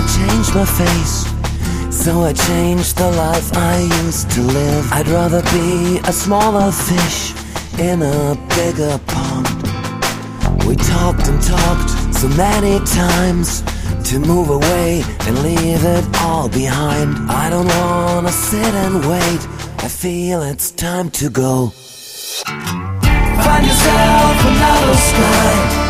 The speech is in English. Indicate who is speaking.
Speaker 1: change my face, so I changed the life I used to live. I'd rather be a smaller fish in a bigger pond. We talked and talked so many times to move away and leave it all behind. I don't wanna sit and wait, I feel it's time to go. Find yourself another sky,